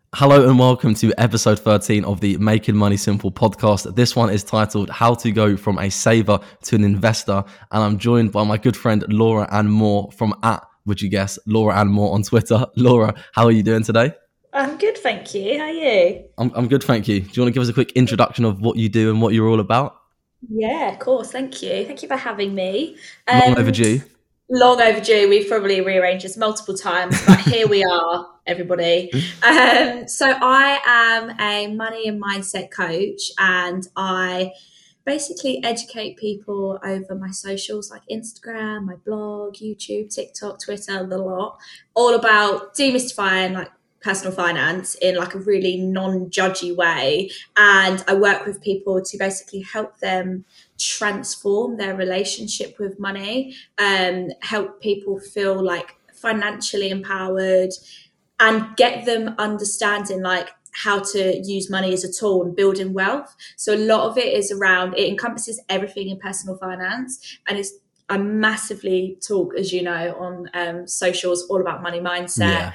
Hello and welcome to episode 13 of the Making Money Simple podcast. This one is titled How to Go from a Saver to an Investor. And I'm joined by my good friend Laura Ann Moore from would you guess, Laura Ann Moore on Twitter. Laura, how are you doing today? I'm good, thank you. How are you? I'm good, thank you. Do you want to give us a quick introduction of what you do and what you're all about? Yeah, of course. Thank you. Thank you for having me. Long overdue. Long overdue. We've probably rearranged this multiple times, but here we are, everybody. So I am a money and mindset coach, and I basically educate people over my socials like Instagram, my blog, YouTube, TikTok, Twitter, the lot, all about demystifying like personal finance in like a really non-judgy way. And I work with people to basically help them transform their relationship with money, help people feel like financially empowered and get them understanding like how to use money as a tool and building wealth. So a lot of it is around, it encompasses everything in personal finance, and I massively talk, as you know, on socials all about money mindset.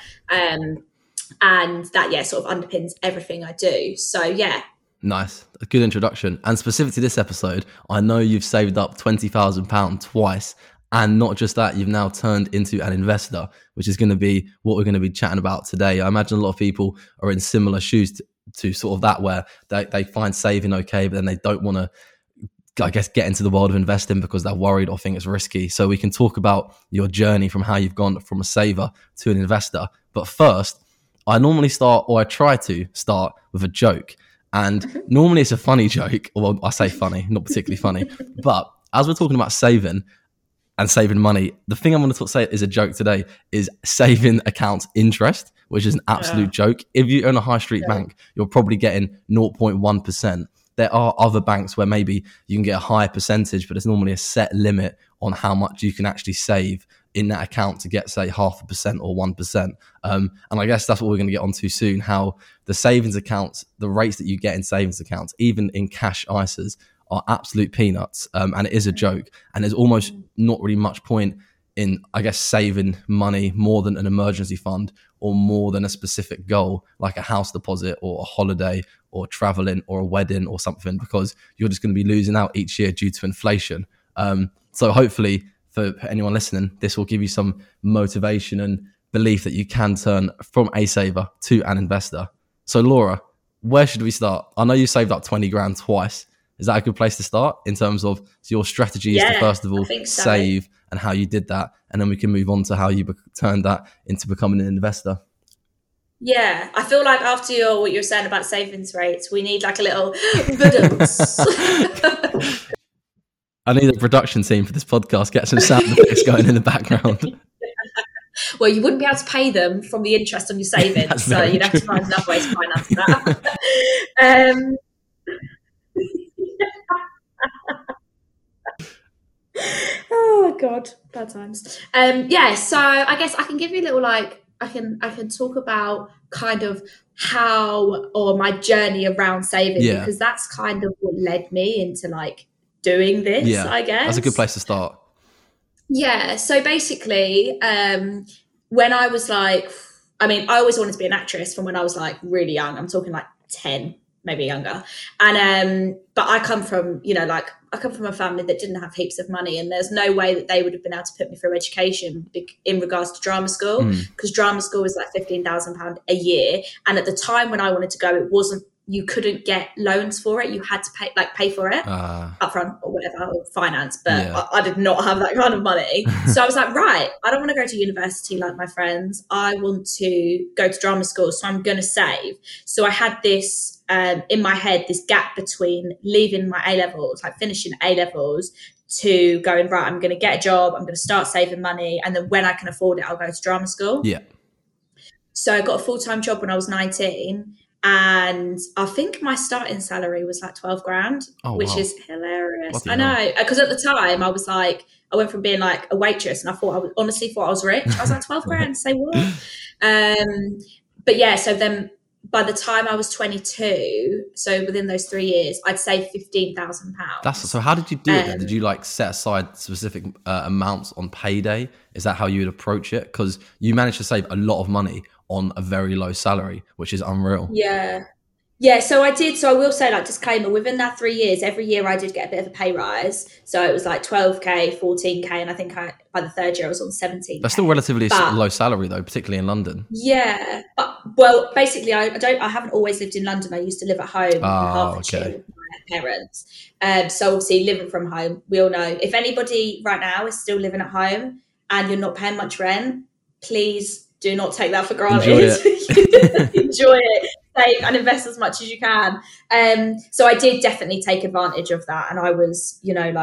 And that, sort of underpins everything I do. So, yeah. Nice. A good introduction. And specific to this episode, I know you've saved up £20,000 twice. And not just that, you've now turned into an investor, which is going to be what we're going to be chatting about today. I imagine a lot of people are in similar shoes to sort of that, where they find saving okay, but then they don't want to, I guess, get into the world of investing because they're worried or think it's risky. So we can talk about your journey from how you've gone from a saver to an investor. But first, I normally start, or I try to start, with a joke. And normally it's a funny joke, or I say funny, not particularly funny. But as we're talking about saving and saving money, the thing I'm going to say is a joke today is saving accounts interest, which is an absolute joke. If you own a high street bank, you're probably getting 0.1%. There are other banks where maybe you can get a higher percentage, but there's normally a set limit on how much you can actually save in that account to get, say, 0.5% or 1%. And I guess that's what we're going to get onto soon, how the savings accounts, the rates that you get in savings accounts, even in cash ISAs, are absolute peanuts. And it is a joke. And there's almost not really much point in, I guess, saving money more than an emergency fund or more than a specific goal, like a house deposit or a holiday or traveling or a wedding or something, because you're just going to be losing out each year due to inflation. So hopefully, for anyone listening, this will give you some motivation and belief that you can turn from a saver to an investor. So Laura, where should we start? I know you saved up 20 grand twice. Is that a good place to start in terms of your strategy is to first of all save and how you did that? And then we can move on to how you turned that into becoming an investor. Yeah, I feel like after what you're saying about savings rates, we need like a little I need a production team for this podcast. Get some sound effects going in the background. Well, you wouldn't be able to pay them from the interest on your savings, so you'd have to find another way to finance that. Oh God, bad times. So I guess I can give you a little I can talk about kind of how, or my journey around saving, because that's kind of what led me into like doing this, I guess. That's a good place to start. Yeah. So basically, when I was like, I always wanted to be an actress from when I was like really young. I'm talking like 10, maybe younger. And, but I come from a family that didn't have heaps of money, and there's no way that they would have been able to put me through education in regards to drama school, because drama school was like £15,000 a year. And at the time when I wanted to go, you couldn't get loans for it. You had to pay for it upfront or whatever, or finance. But I did not have that kind of money. So I was like, right, I don't want to go to university like my friends. I want to go to drama school. So I'm going to save. So I had this in my head, this gap between leaving my A-levels, like finishing A-levels, to going, right, I'm going to get a job. I'm going to start saving money. And then when I can afford it, I'll go to drama school. Yeah. So I got a full-time job when I was 19. And I think my starting salary was like 12 grand, which is hilarious. I know, because at the time I was like, I went from being like a waitress, and I honestly thought I was rich. I was like, 12 grand, say what? But yeah, so then by the time I was 22, so within those 3 years, I'd saved £15,000. So how did you do it then? Did you like set aside specific amounts on payday? Is that how you would approach it? Because you managed to save a lot of money on a very low salary, which is unreal. Yeah. Yeah, so I did. So I will say, like, disclaimer, within that 3 years, every year I did get a bit of a pay rise. So it was like 12K, 14K. And I think by the third year I was on 17K. That's still relatively low salary though, particularly in London. Yeah. Well, basically I haven't always lived in London. I used to live at home in Hertfordshire with my parents. So obviously living from home, we all know, if anybody right now is still living at home and you're not paying much rent, please do not take that for granted. Enjoy it. Save and invest as much as you can. So I did definitely take advantage of that, and I was, doing all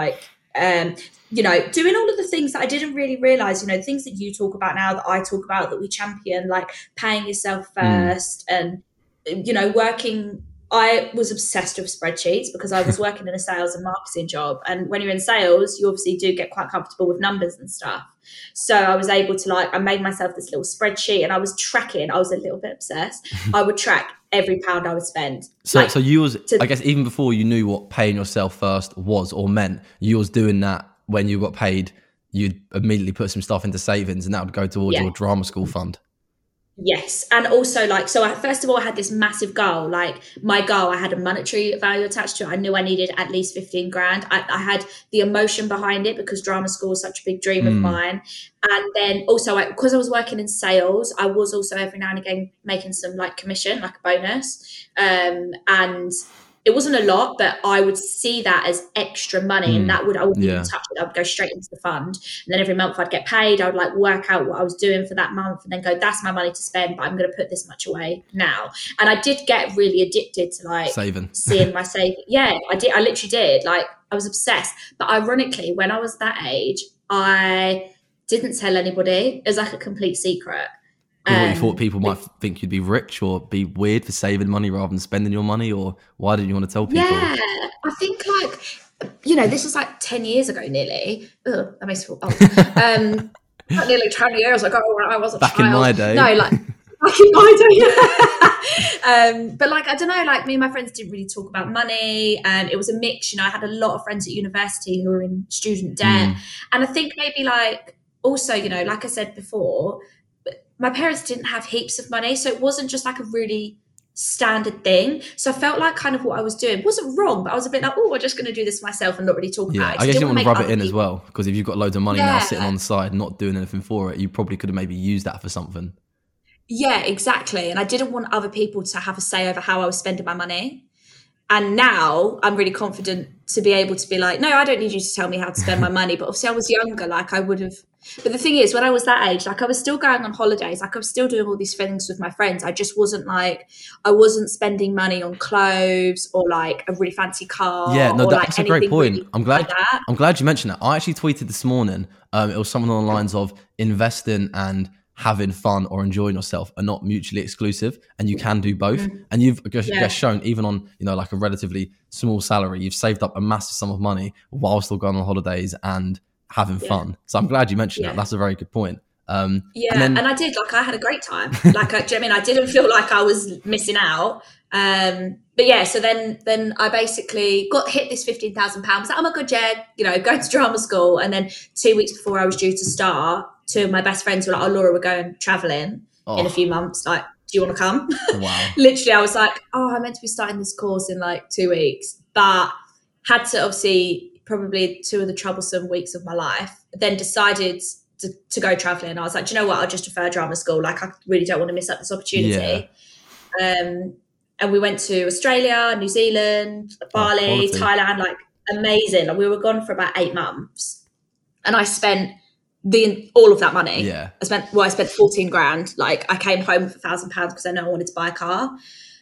of the things that I didn't really realize. Things that you talk about now, that I talk about, that we champion, like paying yourself first, and working. I was obsessed with spreadsheets because I was working in a sales and marketing job. And when you're in sales, you obviously do get quite comfortable with numbers and stuff. So I was able to I made myself this little spreadsheet, and I was tracking. I was a little bit obsessed. I would track every pound I would spend. So you was, I guess, even before you knew what paying yourself first was or meant, you was doing that when you got paid, you'd immediately put some stuff into savings and that would go towards your drama school fund. Yes. And also first of all, I had this massive goal. My goal, I had a monetary value attached to it. I knew I needed at least 15 grand. I had the emotion behind it because drama school was such a big dream of mine. And then also because I was working in sales, I was also every now and again making some commission, like a bonus. And it wasn't a lot, but I would see that as extra money, and I wouldn't even touch it. I would go straight into the fund, and then every month I'd get paid. I would work out what I was doing for that month, and then go, "That's my money to spend, but I'm going to put this much away now." And I did get really addicted to saving, seeing my saving. Yeah, I did. I literally did. I was obsessed. But ironically, when I was that age, I didn't tell anybody. It was a complete secret. You thought people might think you'd be rich or be weird for saving money rather than spending your money, or why didn't you want to tell people? Yeah, I think this was 10 years ago nearly. Ugh, that makes me feel old. Nearly 10 years ago when I was a child. Back in my day. No, back in my day. But I don't know, me and my friends didn't really talk about money. It was a mix, I had a lot of friends at university who were in student debt. And I think maybe also, like I said before, my parents didn't have heaps of money, so it wasn't just a really standard thing. So I felt kind of what I was doing wasn't wrong, but I was a bit we're just going to do this myself and not really talk about it. I guess you want to rub it in as well, because if you've got loads of money now sitting on the side, not doing anything for it, you probably could have maybe used that for something. Yeah, exactly. And I didn't want other people to have a say over how I was spending my money. And now I'm really confident to be able to be no, I don't need you to tell me how to spend my money. But obviously I was younger, I would have. But the thing is, when I was that age, I was still going on holidays. I was still doing all these things with my friends. I just wasn't I wasn't spending money on clothes or a really fancy car. Yeah, no, or, that's a great point. Really I'm glad you mentioned that. I actually tweeted this morning. It was something along the lines of investing and having fun or enjoying yourself are not mutually exclusive, and you can do both. And you've just shown, even on a relatively small salary, you've saved up a massive sum of money while still going on holidays and having fun. So I'm glad you mentioned that. That's a very good point. And I did. I had a great time. Do you know what I mean? I didn't feel like I was missing out. But yeah, so then I basically hit this £15,000. I was oh my God, yeah, going to drama school. And then 2 weeks before I was due to start, two of my best friends were oh, Laura, we're going traveling in a few months. Do you want to come? Wow. Literally, I was I'm meant to be starting this course in 2 weeks, but had to obviously probably 2 of the troublesome weeks of my life, then decided to go traveling. I was do you know what? I'll just defer drama school. I really don't want to miss out this opportunity. Yeah. And we went to Australia, New Zealand, Bali, Thailand, amazing. We were gone for about 8 months, and I spent all of that money. Yeah. I spent 14 grand. I came home with £1,000 because I know I wanted to buy a car.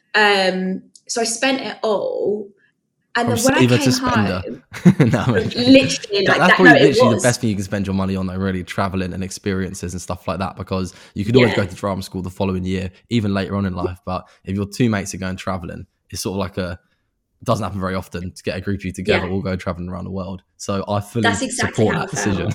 So I spent it all. And then when I came home, literally that's probably literally the best thing you can spend your money on, though, really, traveling and experiences and stuff like that, because you could always go to drama school the following year, even later on in life. But if your two mates are going traveling, it's sort of it doesn't happen very often to get a group of you together all go traveling around the world. So I fully support that decision.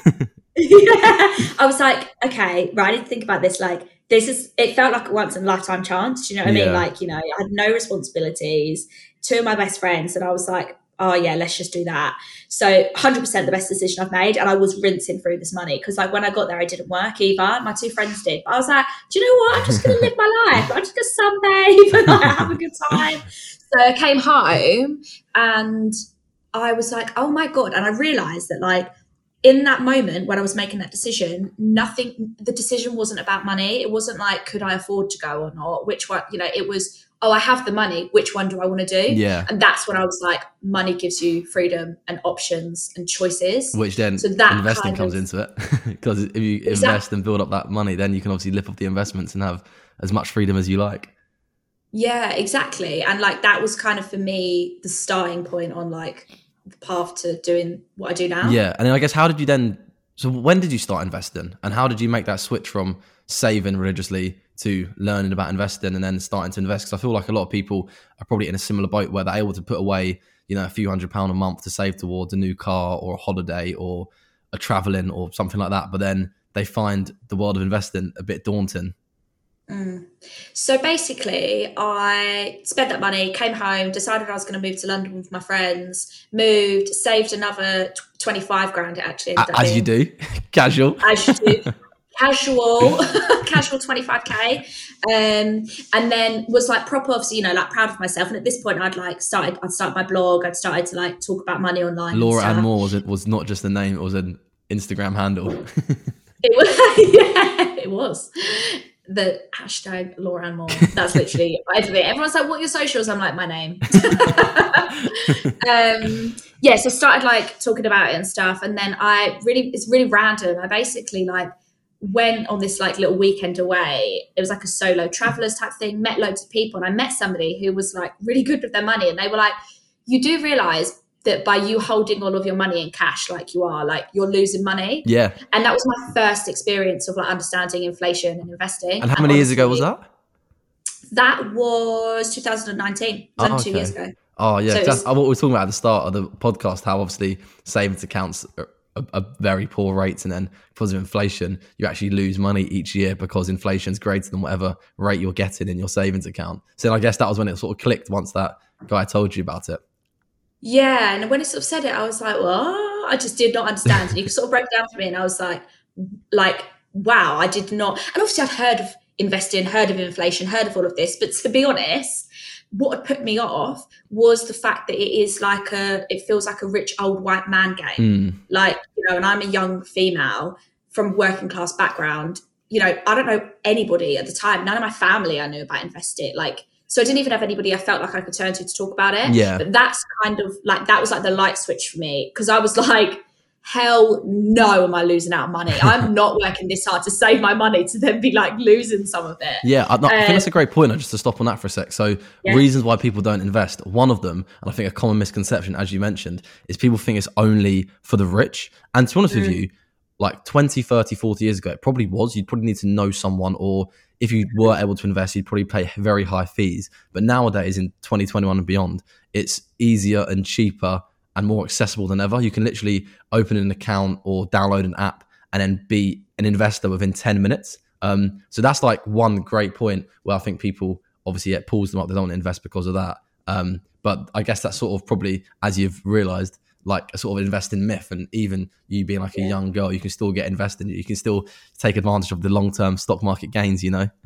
I was okay, right, I didn't think about this. It felt like a once in a lifetime chance. Do you know what I mean? I had no responsibilities, 2 of my best friends, and I was oh yeah, let's just do that. So 100% the best decision I've made. And I was rinsing through this money because like when I got there, it didn't work either. My two friends did. But I was like, do you know what? I'm just going to live my life. I'm just going to sunbathe and like, have a good time. So I came home and I was like, oh my God. And I realized that like in that moment when I was making that decision, the decision wasn't about money. It wasn't like, could I afford to go or not? Which one, it was, oh, I have the money. Which one do I want to do? Yeah. And that's when I was like, money gives you freedom and options and choices. Which then investing comes into it. Because if you invest and build up that money, then you can obviously lift up the investments and have as much freedom as you like. Yeah, exactly. And like that was kind of for me the starting point on like the path to doing what I do now. Yeah. And then I guess so when did you start investing and how did you make that switch from saving religiously to learning about investing and then starting to invest? Because I feel like a lot of people are probably in a similar boat where they're able to put away, a few £100 a month to save towards a new car or a holiday or a traveling or something like that. But then they find the world of investing a bit daunting. So basically I spent that money, came home, decided I was going to move to London with my friends, moved, saved another 25 grand actually. As you do. Casual. As you do. Casual 25k. And then was like proper, obviously, like proud of myself. And at this point I'd started my blog. I'd started to like talk about money online. Laura Ann Moore was not just a name, it was an Instagram handle. It was, yeah, it was. The hashtag Laura Ann Moore. That's literally everything. Everyone's like, what are your socials? I'm like, my name. So I started like talking about it and stuff. And then it's really random. I basically like went on this like little weekend away. It was like a solo travelers type thing, met loads of people. And I met somebody who was like really good with their money. And they were like, you do realize that by you holding all of your money in cash like you are, like you're losing money. Yeah. And that was my first experience of like understanding inflation and investing. And how many years ago was that? That was 2019. It was only 2 years ago. Oh yeah, so that's what we were talking about at the start of the podcast, how obviously savings accounts are very poor rates, and then because of inflation, you actually lose money each year because inflation's greater than whatever rate you're getting in your savings account. So I guess that was when it sort of clicked once that guy told you about it. Yeah, and when he sort of said it, I was like, well, I just did not understand. And he sort of broke it down for me, and I was like, wow, I did not. And obviously I'd heard of investing, heard of inflation, heard of all of this. But to be honest, what had put me off was the fact that it feels like a rich old white man game. Like, and I'm a young female from working class background. I don't know anybody at the time. None of my family I knew about investing. So I didn't even have anybody I felt like I could turn to talk about it. Yeah. But that's kind of like, that was like the light switch for me. Because I was like, hell no, am I losing out money? I'm not working this hard to save my money to then be like losing some of it. Yeah, I think that's a great point. Just to stop on that for a sec. So reasons why people don't invest. One of them, and I think a common misconception, as you mentioned, is people think it's only for the rich. And to be honest with you, like 20, 30, 40 years ago, it probably was. You'd probably need to know someone, or if you were able to invest, you'd probably pay very high fees. But nowadays in 2021 and beyond, it's easier and cheaper and more accessible than ever. You can literally open an account or download an app and then be an investor within 10 minutes. So that's like one great point where I think people, obviously it pulls them up. They don't want to invest because of that. But I guess that's sort of probably, as you've realized, like a sort of investing myth. And even you being like a young girl, you can still get invested. You can still take advantage of the long-term stock market gains,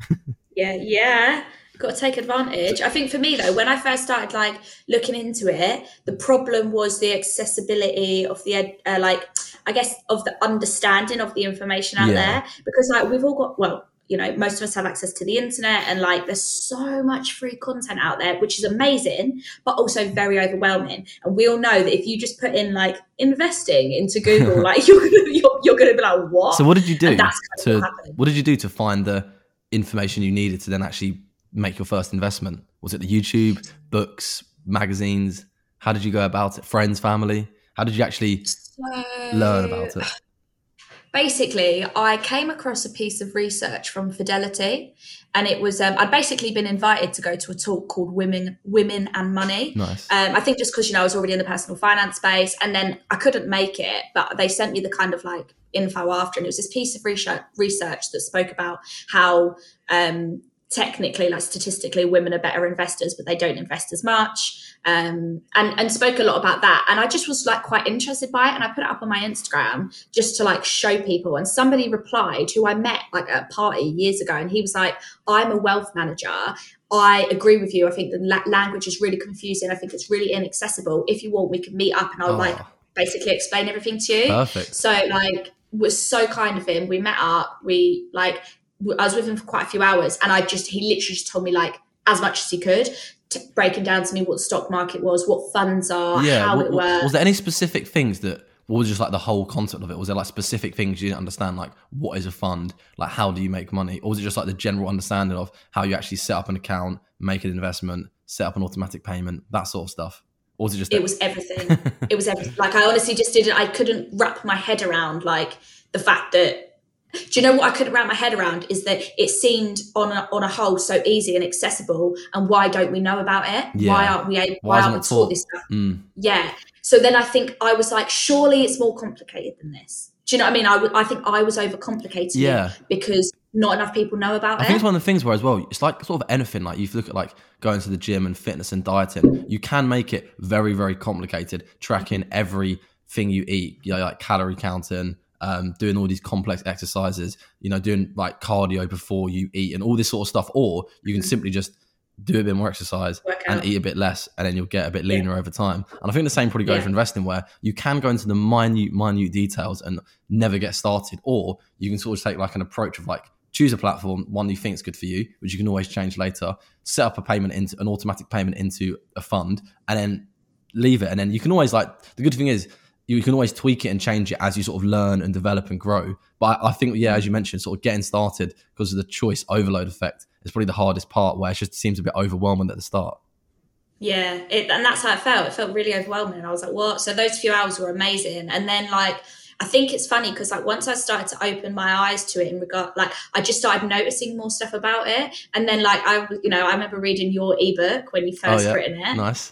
Yeah. Got to take advantage. I think for me though, when I first started like looking into it, the problem was the accessibility of the I guess of the understanding of the information out there, because like we've all got, most of us have access to the internet, and like there's so much free content out there, which is amazing, but also very overwhelming. And we all know that if you just put in like investing into Google, like you're gonna be like, what? So what did you do? And that's kind of what did you do to find the information you needed to then actually make your first investment? Was it the YouTube, books, magazines? How did you go about it? Friends, family? How did you actually learn about it? Basically, I came across a piece of research from Fidelity, and it was I'd basically been invited to go to a talk called Women and Money. Nice. I think just because I was already in the personal finance space, and then I couldn't make it, but they sent me the kind of like info after, and it was this piece of research that spoke about how technically, like statistically, women are better investors, but they don't invest as much. And spoke a lot about that. And I just was like quite interested by it. And I put it up on my Instagram just to like show people. And somebody replied, who I met like at a party years ago. And he was like, I'm a wealth manager. I agree with you. I think the language is really confusing. I think it's really inaccessible. If you want, we can meet up and I'll like basically explain everything to you. Perfect. So like, was so kind of him. We met up. I was with him for quite a few hours, and he literally just told me like as much as he could, breaking down to me what the stock market was, what funds are, how it works. Was there any specific things that, or was just like the whole concept of it? Was there like specific things you didn't understand, like what is a fund, like how do you make money, or was it just like the general understanding of how you actually set up an account, make an investment, set up an automatic payment, that sort of stuff? Or was it just? It was everything. It was everything. Like I honestly just didn't. I couldn't wrap my head around like the fact that. Do you know what I couldn't wrap my head around is that it seemed on a whole so easy and accessible, and why don't we know about it? Yeah. Why aren't we taught this stuff? Yeah. So then I think I was like, surely it's more complicated than this. Do you know what I mean? I think I was overcomplicating it because not enough people know about it. I think it's one of the things where as well, it's like sort of anything, like if you look at like going to the gym and fitness and dieting, you can make it very, very complicated, tracking everything you eat, you know, like calorie counting, doing all these complex exercises, you know, doing like cardio before you eat and all this sort of stuff. Or you can simply just do a bit more exercise and eat a bit less, and then you'll get a bit leaner over time. And I think the same probably goes for investing, where you can go into the minute details and never get started, or you can sort of take like an approach of like, choose a platform, one you think is good for you, which you can always change later, set up an automatic payment into a fund, and then leave it. And then you can always, like, the good thing is you can always tweak it and change it as you sort of learn and develop and grow. But I think, as you mentioned, sort of getting started because of the choice overload effect is probably the hardest part, where it just seems a bit overwhelming at the start. Yeah, and that's how it felt. It felt really overwhelming. And I was like, what? So those few hours were amazing. And then like, I think it's funny because like once I started to open my eyes to it in regard, like I just started noticing more stuff about it. And then like I remember reading your ebook when you first written it. Nice.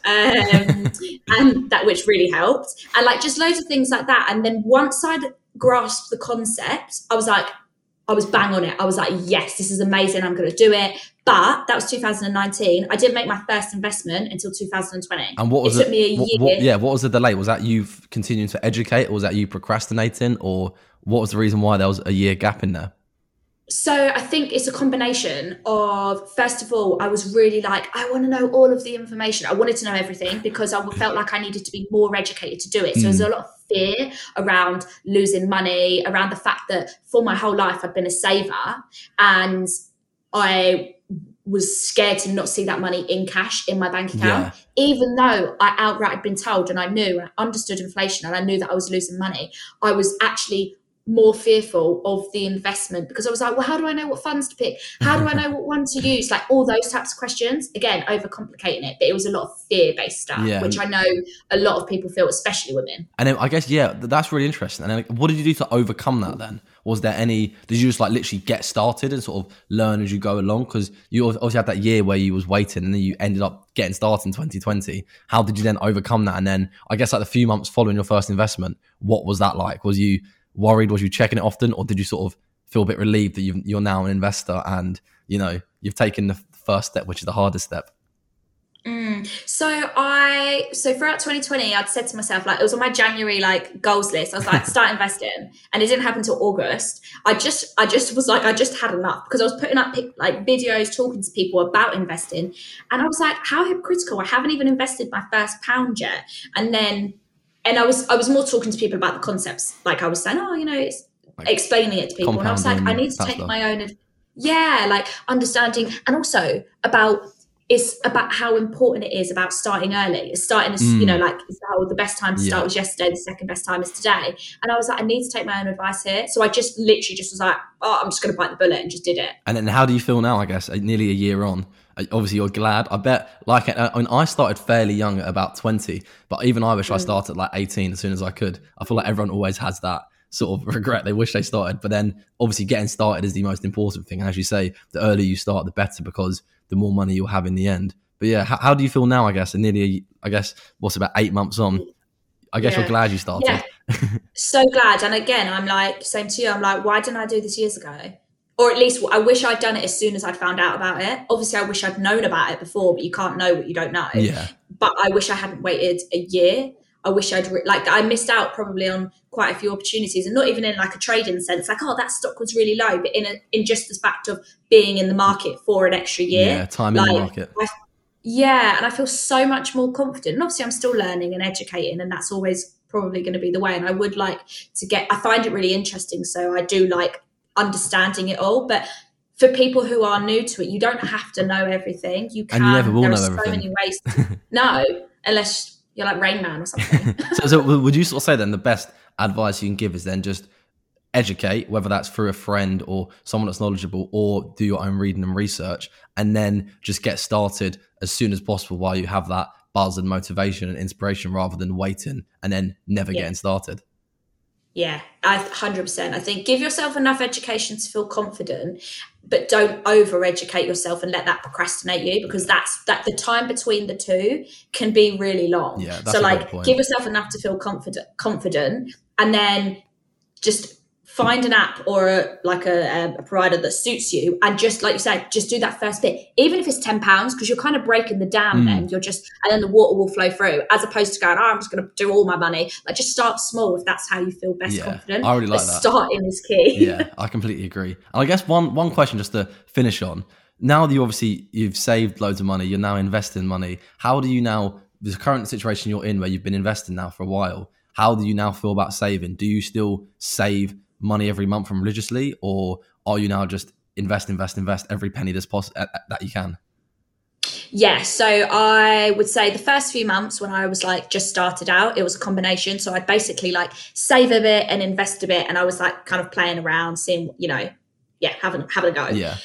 And that, which really helped. And like just loads of things like that. And then once I'd grasped the concept, I was bang on it. I was like, yes, this is amazing. I'm going to do it. But that was 2019. I didn't make my first investment until 2020. And what was it? Took me a year. What was the delay? Was that you continuing to educate, or was that you procrastinating, or what was the reason why there was a year gap in there? So I think it's a combination of, first of all, I was really like, I want to know all of the information. I wanted to know everything because I felt like I needed to be more educated to do it. So there's a lot of fear around losing money, around the fact that for my whole life I've been a saver, and I was scared to not see that money in cash in my bank account, even though I outright had been told, and I knew and I understood inflation, and I knew that I was losing money. I was actually more fearful of the investment because I was like, well, how do I know what funds to pick? How do I know what one to use? Like all those types of questions, again, overcomplicating it, but it was a lot of fear-based stuff, which I know a lot of people feel, especially women. And then I guess, that's really interesting. And then like, what did you do to overcome that then? Was there did you just like literally get started and sort of learn as you go along? Because you obviously had that year where you was waiting and then you ended up getting started in 2020. How did you then overcome that? And then I guess like the few months following your first investment, what was that like? Was you worried? Was you checking it often, or did you sort of feel a bit relieved that you're now an investor and you've taken the first step, which is the hardest step? So throughout 2020, I'd said to myself, like, it was on my January like goals list. I was like, start investing, and it didn't happen until August. I just was like, I just had enough because I was putting up like videos talking to people about investing, and I was like, how hypocritical! I haven't even invested my first pound yet, and I was more talking to people about the concepts. Like I was saying, it's like explaining it to people. And I was like, I need to take my own, like understanding. And also it's about how important it is about starting early. It's starting as, like how the best time to start was yesterday. The second best time is today. And I was like, I need to take my own advice here. So I just literally was like, I'm just going to bite the bullet, and just did it. And then how do you feel now, I guess, nearly a year on? Obviously you're glad, I bet. Like, I started fairly young at about 20, but even I wish I started at like 18 as soon as I could. I feel like everyone always has that sort of regret. They wish they started, but then obviously getting started is the most important thing. And as you say, the earlier you start, the better, because the more money you'll have in the end. But how do you feel now, I guess, and what's about 8 months on? I guess you're glad you started. Yeah. So glad. And again, I'm like, same to you, I'm like, why didn't I do this years ago? or at least I wish I'd done it as soon as I'd found out about it. Obviously, I wish I'd known about it before, but you can't know what you don't know. Yeah. But I wish I hadn't waited a year. I wish I missed out probably on quite a few opportunities, and not even in like a trading sense, like, oh, that stock was really low, but in just the fact of being in the market for an extra year. Yeah, time in the market. And I feel so much more confident. And obviously I'm still learning and educating, and that's always probably going to be the way. And I would like to I find it really interesting. So I do like understanding it all. But for people who are new to it, you don't have to know everything. You can. And you never will there know are everything. so many ways to know, unless you're like Rain Man or something. so would you sort of say then the best advice you can give is then just educate, whether that's through a friend or someone that's knowledgeable, or do your own reading and research, and then just get started as soon as possible while you have that buzz and motivation and inspiration, rather than waiting and then never getting started? Yeah, 100%. I think give yourself enough education to feel confident, but don't over-educate yourself and let that procrastinate you, because that the time between the two can be really long. Yeah, that's so a like good point. Give yourself enough to feel confident, and then just find an app or a provider that suits you, and just like you said, just do that first bit, even if it's £10, because you're kind of breaking the dam. Then and then the water will flow through, as opposed to going, I'm just going to do all my money. Like, just start small if that's how you feel best confident. I really like that. Starting is key. Yeah, I completely agree. And I guess one question just to finish on, now that you've saved loads of money, you're now investing money, how do you now, the current situation you're in where you've been investing now for a while, how do you now feel about saving? Do you still save money every month from religiously, or are you now just invest every penny that's that you can? Yeah, so I would say the first few months when I was like just started out, it was a combination. So I'd basically like save a bit and invest a bit, and I was like kind of playing around, seeing, having a go. Yeah.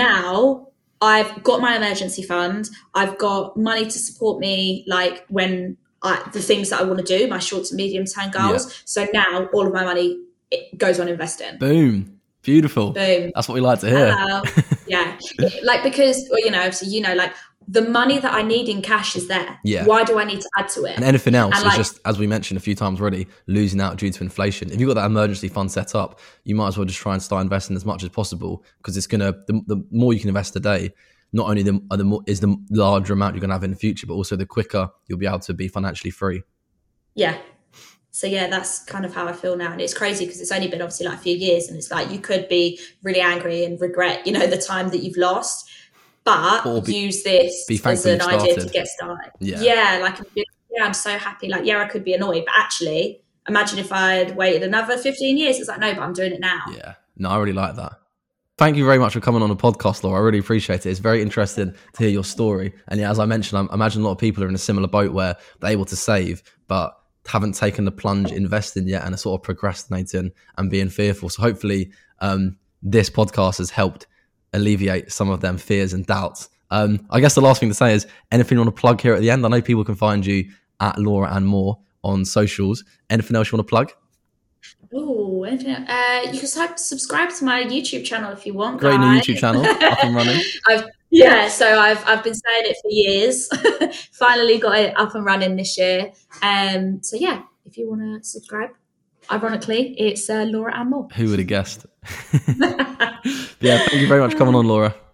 Now I've got my emergency fund. I've got money to support me, like when the things that I want to do, my short to medium term goals. Yeah. So now all of my money, it goes on investing. Boom. Beautiful. Boom. That's what we like to hear. Yeah. Like, because, obviously, like the money that I need in cash is there. Yeah. Why do I need to add to it? And anything else is just, as we mentioned a few times already, losing out due to inflation. If you've got that emergency fund set up, you might as well just try and start investing as much as possible, because it's going to, the more you can invest today, not only is the larger amount you're going to have in the future, but also the quicker you'll be able to be financially free. Yeah. So yeah, that's kind of how I feel now. And it's crazy because it's only been obviously like a few years, and it's like you could be really angry and regret, the time that you've lost, but use this as an idea to get started. Yeah. I'm so happy. Like, I could be annoyed, but actually imagine if I had waited another 15 years. It's like, no, but I'm doing it now. Yeah. No, I really like that. Thank you very much for coming on the podcast, Laura. I really appreciate it. It's very interesting to hear your story. And yeah, as I mentioned, I imagine a lot of people are in a similar boat where they're able to save, but haven't taken the plunge investing yet, and are sort of procrastinating and being fearful. So hopefully this podcast has helped alleviate some of them fears and doubts. I guess the last thing to say is, anything you want to plug here at the end? I know people can find you at Laura and More on socials. Anything else you want to plug? Oh, you can subscribe to my YouTube channel if you want. Great new YouTube channel, up and running. So I've been saying it for years. Finally got it up and running this year. So yeah, if you want to subscribe, ironically, it's Laura and More. Who would have guessed? Yeah, thank you very much for coming on, Laura.